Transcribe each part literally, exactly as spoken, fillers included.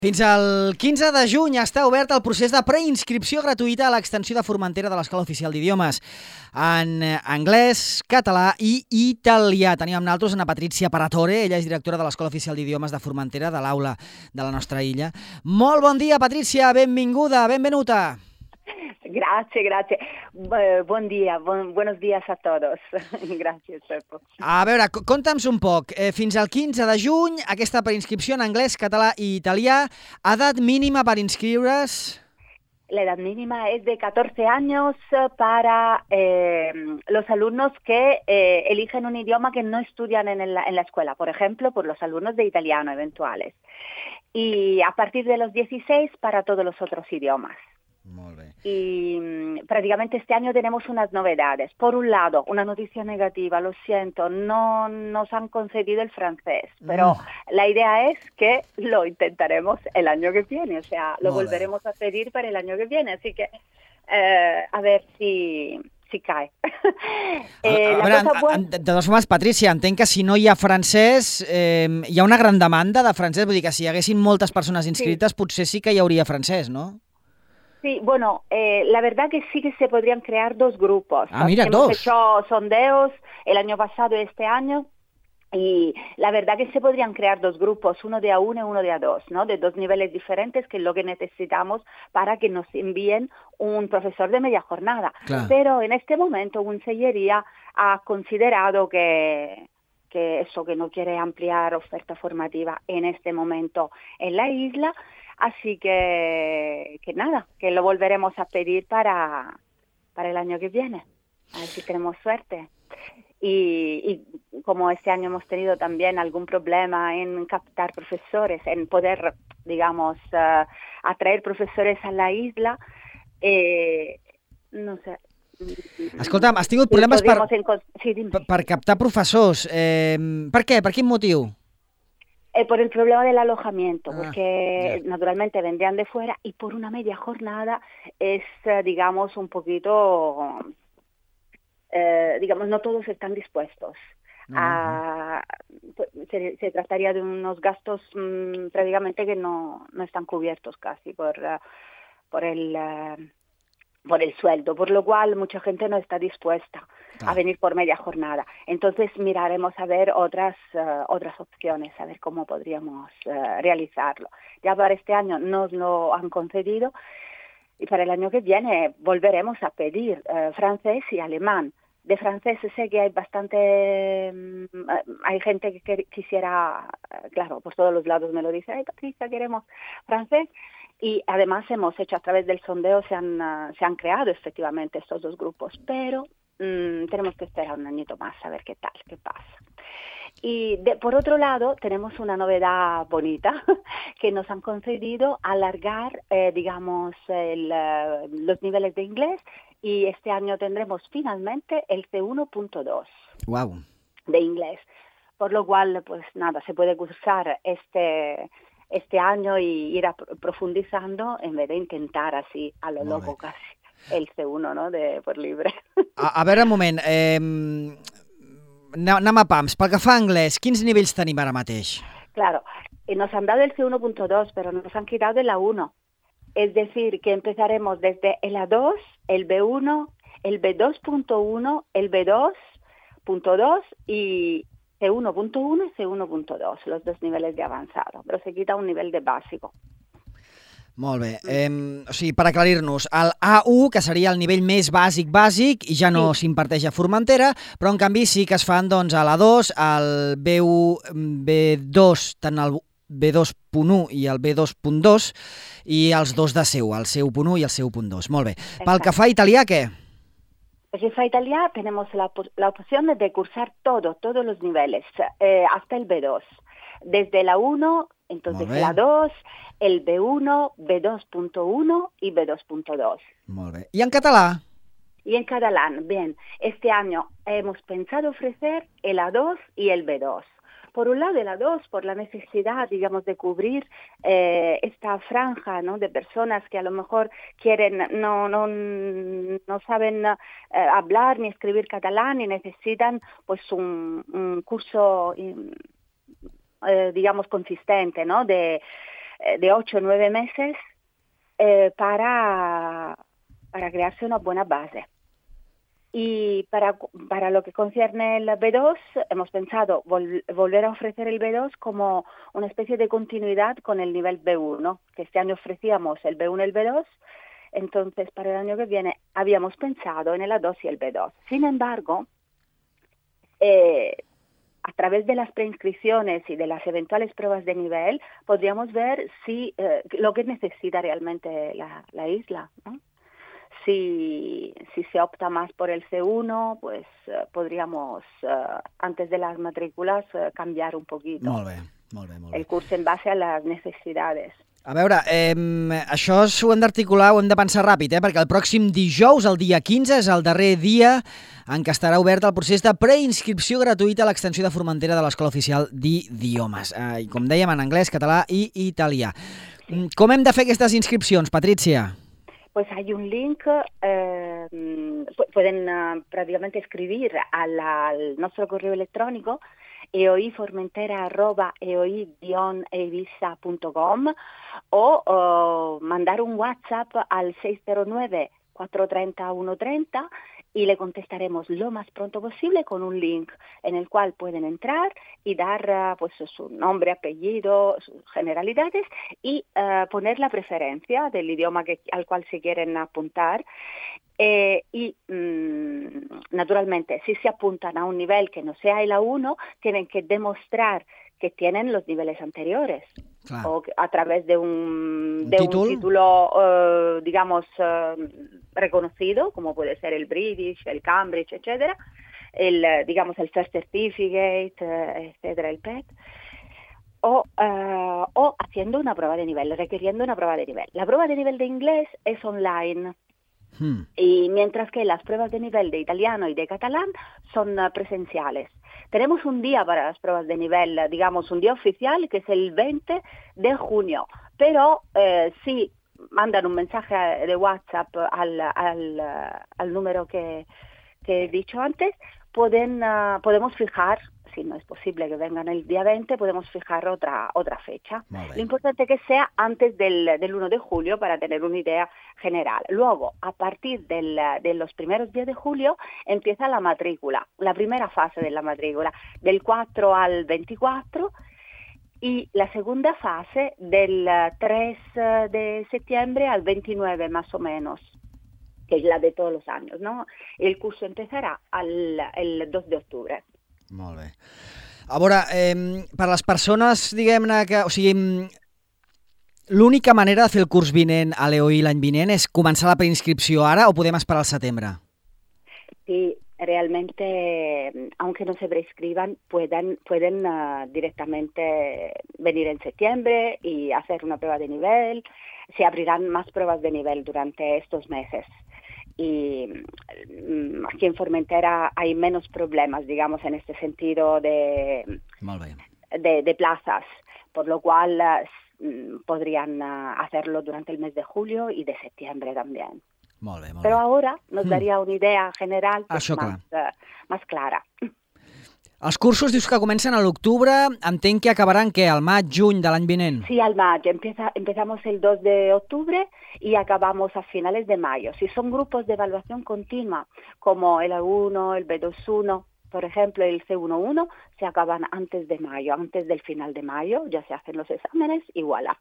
Fins al quinze de juny està obert el procés de preinscripció gratuïta a l'extensió de Formentera de l'Escola Oficial d'Idiomes en anglès, català i italià. Tenim amb nosaltres Ana Patrizia Paratore, ella és directora de l'Escola Oficial d'Idiomes de Formentera, de l'aula de la nostra illa. Molt bon dia, Patrizia, benvinguda, benvenuta. Grazie, grazie. Bon dia, bon, buenos días a todos. Gràcies, Pepo. A veure, conta'ns un poc. Eh, fins al quinze de juny, aquesta preinscripció en anglès, català i italià. Edat mínima per inscriure's? La edad mínima es de catorce años para eh, los alumnos que eh, eligen un idioma que no estudian en, el, en la escuela. Por ejemplo, por los alumnos de italiano eventuales. Y a partir de los dieciséis para todos los otros idiomas. Molt bé. Y mmm, prácticamente este año tenemos unas novedades. Por un lado, una noticia negativa, lo siento, no nos han concedido el francés, pero mm. la idea es que lo intentaremos el año que viene, o sea, lo Molt volveremos bé. a pedir para el año que viene, así que eh, a ver si... si cae. eh, a, a veure, buena... de totes formes, Patrícia, entenc que si no hi ha francès, eh, hi ha una gran demanda de francès, vull dir que si hi haguessin moltes persones inscrites, sí. potser sí que hi hauria francès, no? Sí, bueno, eh, la verdad que sí que se podrían crear dos grupos. Ah, mira, Hemos dos. hecho sondeos el año pasado y este año, y la verdad que se podrían crear dos grupos, uno de A uno y uno de A dos, ¿no? De dos niveles diferentes, que es lo que necesitamos para que nos envíen un profesor de media jornada. Claro. Pero en este momento Unsellería ha considerado que... que eso, que no quiere ampliar oferta formativa en este momento en la isla, así que, que nada, que lo volveremos a pedir para, para el año que viene, a ver si tenemos suerte. Y, y como este año hemos tenido también algún problema en captar profesores, en poder, digamos, uh, atraer profesores a la isla, eh, no sé... Escolta'm, has tingut problemes per, sí, per, per captar professors. Eh, per què? Per quin motiu? Eh, por el problema del alojamiento, ah, porque yeah. naturalmente vendrían de fuera y por una media jornada es, digamos, un poquito, eh, digamos, no todos están dispuestos. Uh-huh. a, se, se trataría de unos gastos mmm, prácticamente que no, no están cubiertos casi por, uh, por el... Uh, por el sueldo, por lo cual mucha gente no está dispuesta claro. a venir por media jornada. Entonces miraremos a ver otras uh, otras opciones, a ver cómo podríamos uh, realizarlo. Ya para este año nos lo han concedido y para el año que viene volveremos a pedir uh, francés y alemán. De francés sé que hay bastante, um, hay gente que quisiera, uh, claro, por todos los lados me lo dice, ay Patricia, queremos francés. Y además hemos hecho a través del sondeo, se han, uh, se han creado efectivamente estos dos grupos, pero um, tenemos que esperar un añito más a ver qué tal, qué pasa. Y de, por otro lado, tenemos una novedad bonita que nos han concedido alargar, eh, digamos, el, uh, los niveles de inglés y este año tendremos finalmente el C uno punto dos wow. de inglés. Por lo cual, pues nada, se puede cursar este... este año y ir a profundizando en vez de intentar así a lo loco casi el C uno, ¿no? De por libre. A, a veure, un moment, eh, anem a pams. Pel que fa a anglès, quins nivells tenim ara mateix? Claro, nos han dado el C uno punto dos, pero nos han quitado el A uno. Es decir, que empezaremos desde el A dos, el B uno, el B dos punto uno, el B dos punto dos y... C uno punto uno y C uno punto dos, los dos niveles de avanzado, però se quita un nivell de bàsico. Molt bé. Eh, o sigui, per aclarir-nos, el A u, que seria el nivell més bàsic bàsic, i ja no s'imparteix a Formentera, però en canvi sí que es fan doncs, a l'A dos, al B u, B dos, tant el B dos punt u i el B dos punt dos, i els dos de C u, el C u punt u i el C u punt dos. Molt bé. Pel que fa a italià, què? Pues en Italia tenemos la, la opción de cursar todo, todos los niveles, eh, hasta el B dos. Desde el A uno, entonces el A dos, el B uno, B dos punto uno y B dos punto dos. Molt bé. I en català? Y en catalán, bien, este año hemos pensado ofrecer el A dos y el B dos. Por un lado, el A dos, por la necesidad, digamos, de cubrir eh, esta franja, ¿no?, de personas que a lo mejor quieren, no, no, no saben eh, hablar ni escribir catalán y necesitan pues un, un curso, eh, digamos, consistente, ¿no?, de de ocho o nueve meses eh, para, para crearse una buena base. Y para, para lo que concierne el B dos, hemos pensado vol- volver a ofrecer el B dos como una especie de continuidad con el nivel B uno, que este año ofrecíamos el B uno y el B dos, entonces para el año que viene habíamos pensado en el A dos y el B dos. Sin embargo, eh, a través de las preinscripciones y de las eventuales pruebas de nivel, podríamos ver si eh, lo que necesita realmente la, la isla, ¿no? Si, si se opta más por el C uno, pues uh, podríamos, uh, antes de las matrículas, uh, cambiar un poquito molt bé, molt bé, molt bé. el curs en base a las necesidades. A veure, eh, això ho hem d'articular, ho hem de pensar ràpid, eh, perquè el pròxim dijous, el dia quinze, és el darrer dia en què estarà obert el procés de preinscripció gratuïta a l'extensió de Formentera de l'Escola Oficial d'Idiomes. Eh, I com dèiem, en anglès, català i italià. Sí. Com hem de fer aquestes inscripcions, Patrizia? Pues hay un link, eh, pueden uh, prácticamente escribir al, al nuestro correo electrónico eoiformentera arroba eoi-eivisa punto com o, o mandar un WhatsApp al seis cero nueve, cuatro tres cero, uno tres cero y le contestaremos lo más pronto posible con un link en el cual pueden entrar y dar uh, pues su nombre, apellido, sus generalidades y uh, poner la preferencia del idioma que, al cual se quieren apuntar. Eh, y mmm, naturalmente, si se apuntan a un nivel que no sea el A uno, tienen que demostrar que tienen los niveles anteriores. Claro. O a través de un, de ¿Título? un título, uh, digamos, uh, reconocido, como puede ser el British, el Cambridge, etcétera, el, digamos, el First Certificate, uh, etcétera, el P E T, o, uh, o haciendo una prueba de nivel, requiriendo una prueba de nivel. La prueba de nivel de inglés es online. Hmm. Y mientras que las pruebas de nivel de italiano y de catalán son uh, presenciales. Tenemos un día para las pruebas de nivel, digamos un día oficial, que es el veinte de junio, pero eh, si mandan un mensaje de WhatsApp al, al, al número que, que he dicho antes, pueden, uh, podemos fijar, si no es posible que vengan el día veinte, podemos fijar otra otra fecha. Lo importante es que sea antes del, del uno de julio para tener una idea general. Luego, a partir del, de los primeros días de julio, empieza la matrícula, la primera fase de la matrícula, del cuatro al veinticuatro, y la segunda fase del tres de septiembre al veintinueve más o menos, que es la de todos los años, ¿no? El curso empezará al, el dos de octubre. Molt bé. A veure, eh, per les persones, diguem-ne, que... O sigui, l'única manera de fer el curs vinent a l'E O I l'any vinent és començar la preinscripció ara o podem esperar al setembre? Sí, realmente, aunque no se prescriban, pueden, pueden uh, directamente venir en septiembre y hacer una prueba de nivel. Se abrirán más pruebas de nivel durante estos meses. Y aquí en Formentera hay menos problemas, digamos, en este sentido de, de, de plazas, por lo cual uh, podrían uh, hacerlo durante el mes de julio y de septiembre también. Molt bé, molt Però bé. ara nos daria una idea general pues, más, uh, más clara. Els cursos dius que comencen a l'octubre, entenc que acabaran què, al maig, juny de l'any vinent? Sí, al mayo. Empieza, empezamos el dos de octubre y acabamos a finales de mayo. Si son grupos de evaluación continua, como el A uno, el B dos uno, por ejemplo, el C uno uno, se acaban antes de mayo, antes del final de mayo, ya se hacen los exámenes y voilà.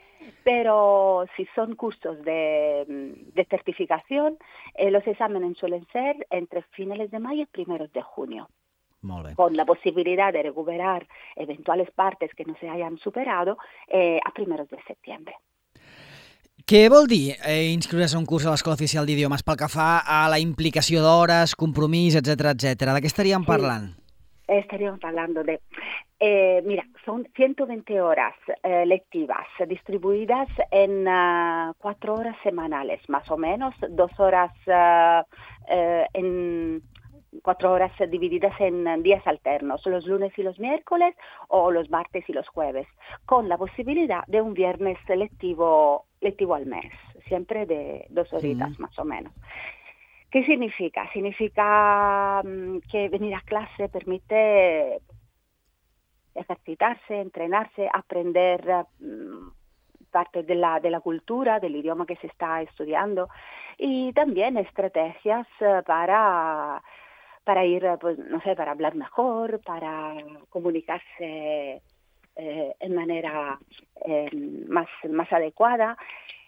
Pero si son cursos de, de certificación, eh, los exámenes suelen ser entre finales de mayo y primeros de junio. Con la posibilidad de recuperar eventuales partes que no se hayan superado eh, a primeros de septiembre. Què vol dir eh, inscriure's a un curs a l'Escola Oficial d'Idiomes pel que fa a la implicació d'hores, compromís, etcètera, etcètera? De què estaríem parlant? Sí, estaríamos hablando de... Eh, mira, son ciento veinte horas eh, lectivas distribuidas en uh, cuatro horas semanales, más o menos, dos horas uh, uh, en... cuatro horas divididas en días alternos, los lunes y los miércoles o los martes y los jueves, con la posibilidad de un viernes lectivo, lectivo al mes, siempre de dos horitas sí. Más o menos. ¿Qué significa? Significa um, que venir a clase permite ejercitarse, entrenarse, aprender um, parte de la, de la cultura, del idioma que se está estudiando, y también estrategias uh, para, para ir, pues, no sé, para hablar mejor, para comunicarse eh, en manera eh, más, más adecuada.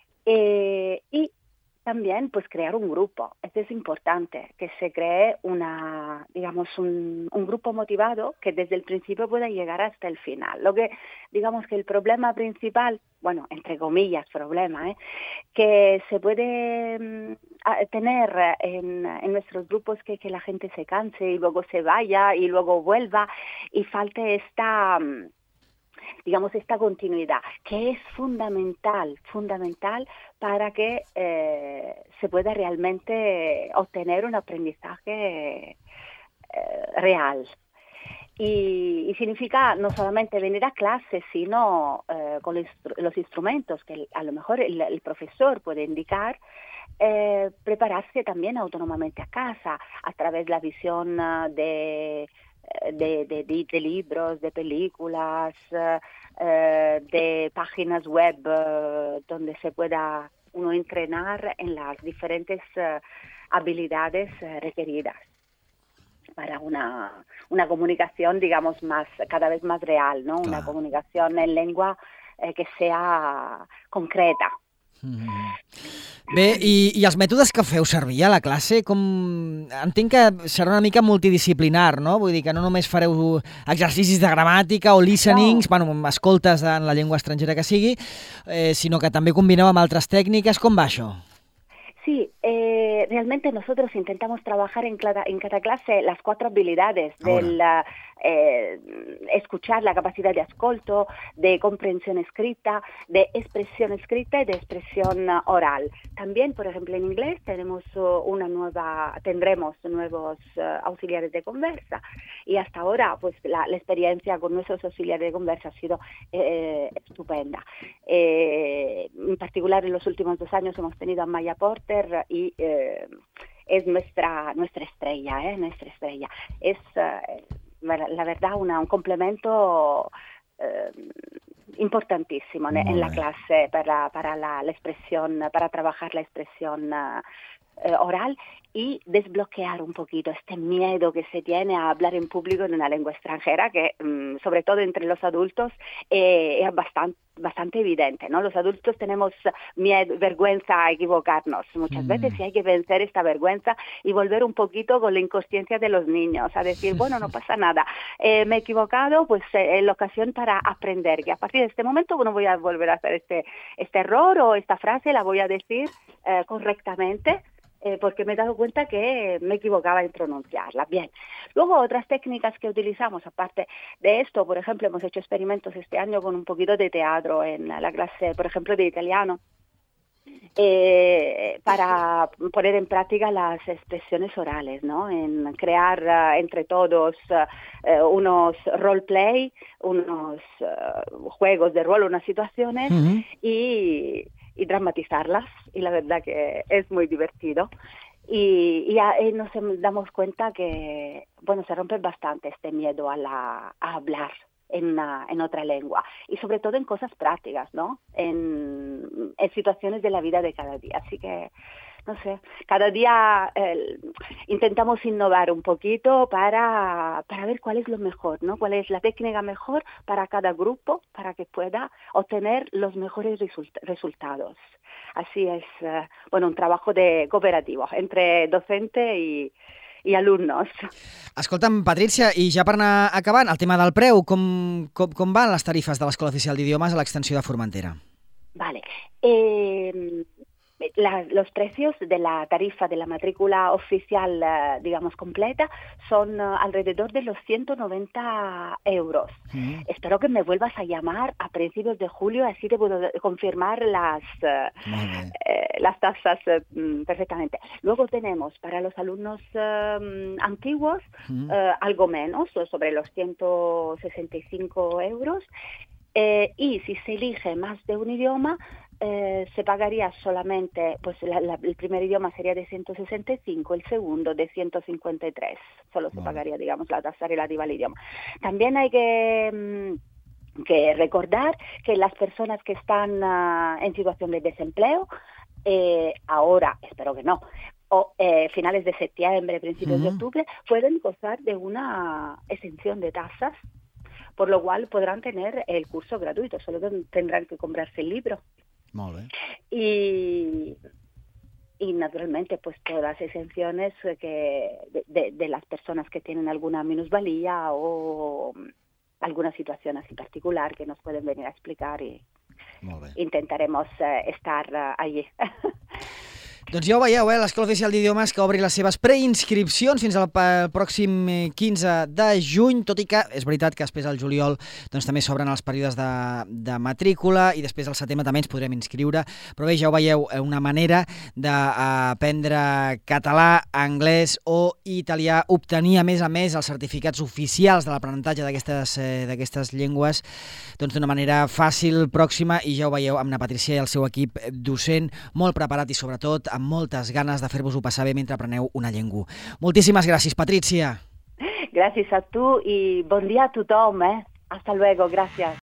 Eh, y también, pues, crear un grupo. Esto es importante, que se cree una, digamos, un, un grupo motivado que desde el principio pueda llegar hasta el final. Lo que, digamos, que el problema principal, bueno, entre comillas, problema, ¿eh? que se puede mm, tener en, en nuestros grupos, que, que la gente se canse y luego se vaya y luego vuelva y falte esta... Mm, digamos, esta continuidad, que es fundamental, fundamental para que eh, se pueda realmente obtener un aprendizaje eh, real. Y, y significa no solamente venir a clase, sino eh, con los, los instrumentos que a lo mejor el, el profesor puede indicar, eh, prepararse también autónomamente a casa, a través de la visión de... De, de, de, de libros, de películas, uh, de páginas web uh, donde se pueda uno entrenar en las diferentes uh, habilidades uh, requeridas para una, una comunicación, digamos, más cada vez más real, ¿no? Claro. Una comunicación en lengua eh, que sea concreta. Mm-hmm. Bé, i, i els mètodes que feu servir a la classe, com... entenc que serà una mica multidisciplinar, no? Vull dir que no només fareu exercicis de gramàtica o listenings, no. bueno, escoltes en la llengua estrangera que sigui, eh, sinó que també combineu amb altres tècniques. Com va això? Sí, eh, realmente nosotros intentamos trabajar en cada, en cada clase las cuatro habilidades del eh, escuchar, la capacidad de ascolto, de comprensión escrita, de expresión escrita y de expresión uh, oral. También, por ejemplo, en inglés tenemos uh, una nueva, tendremos nuevos uh, auxiliares de conversa, y hasta ahora, pues, la, la experiencia con nuestros auxiliares de conversa ha sido eh, estupenda. Eh, en particular, en los últimos dos años hemos tenido a Maya Porter y eh, es nuestra nuestra estrella, ¿eh? Nuestra estrella. Es eh, la verdad una, un complemento eh, importantísimo Muy en la clase para, para la, la expresión, para trabajar la expresión uh, eh, oral y desbloquear un poquito este miedo que se tiene a hablar en público en una lengua extranjera, que um, sobre todo entre los adultos eh, es bastante bastante evidente, ¿no? Los adultos tenemos miedo, vergüenza a equivocarnos muchas mm. veces, y hay que vencer esta vergüenza y volver un poquito con la inconsciencia de los niños, a decir, bueno, no pasa nada, eh, me he equivocado, pues eh, es la ocasión para aprender, que a partir de este momento no voy a volver a hacer este, este error, o esta frase la voy a decir eh, correctamente, Eh, porque me he dado cuenta que me equivocaba en pronunciarla. Bien. Luego, otras técnicas que utilizamos, aparte de esto, por ejemplo, hemos hecho experimentos este año con un poquito de teatro en la clase, por ejemplo, de italiano, eh, para poner en práctica las expresiones orales, ¿no? En crear uh, entre todos uh, unos roleplay, unos uh, juegos de rol, unas situaciones, uh-huh. y... y dramatizarlas, y la verdad que es muy divertido. Y, y, a, y nos damos cuenta que, bueno, se rompe bastante este miedo a, la, a hablar en, una, en otra lengua, y sobre todo en cosas prácticas, ¿no? En, en situaciones de la vida de cada día. Así que, no sé, cada día eh, intentamos innovar un poquito para, para ver cuál es lo mejor, ¿no? Cuál es la técnica mejor para cada grupo, para que pueda obtener los mejores result- resultados. Así es, eh, bueno, un trabajo de cooperativo entre docente y, i alumnos. Escolta'm, Patrícia, i ja per anar acabant, el tema del preu, com, com, com van les tarifes de l'Escola Oficial d'Idiomes a l'extensió de Formentera? Vale. Eh... La, los precios de la tarifa de la matrícula oficial, uh, digamos, completa, son uh, alrededor de los ciento noventa euros. Mm. Espero que me vuelvas a llamar a principios de julio, así te puedo confirmar las, uh, eh, las tasas uh, perfectamente. Luego tenemos para los alumnos uh, antiguos mm. uh, algo menos, sobre los ciento sesenta y cinco euros. Eh, y si se elige más de un idioma, Eh, se pagaría solamente, pues la, la, el primer idioma sería de ciento sesenta y cinco, el segundo de ciento cincuenta y tres, solo se bueno. pagaría, digamos, la tasa relativa al idioma. También hay que mmm, que recordar que las personas que están uh, en situación de desempleo, eh, ahora, espero que no, o eh, finales de septiembre, principios uh-huh. de octubre, pueden gozar de una exención de tasas, por lo cual podrán tener el curso gratuito, solo tendrán que comprarse el libro. Molt bé. Y, y naturalmente pues todas las exenciones que de, de, de las personas que tienen alguna minusvalía o alguna situación así particular que nos pueden venir a explicar y intentaremos uh, estar uh, allí. Doncs ja ho veieu, eh? l'Escola Oficial d'Idiomes que obri les seves preinscripcions fins al pròxim quinze de juny, tot i que és veritat que després al juliol doncs, també s'obren els períodes de, de matrícula i després al setembre també ens podrem inscriure, però bé, ja ho veieu, una manera d'aprendre català, anglès o italià, obtenir a més a més els certificats oficials de l'aprenentatge d'aquestes eh, d'aquestes llengües doncs d'una manera fàcil, pròxima, i ja ho veieu amb na Patricia i el seu equip docent molt preparat i sobretot amb moltes ganes de fer-vos-ho passar bé mentre apreneu una llengua. Moltíssimes gràcies, Patricia. Gràcies a tu i bon dia a tothom, eh? Hasta luego, gràcies.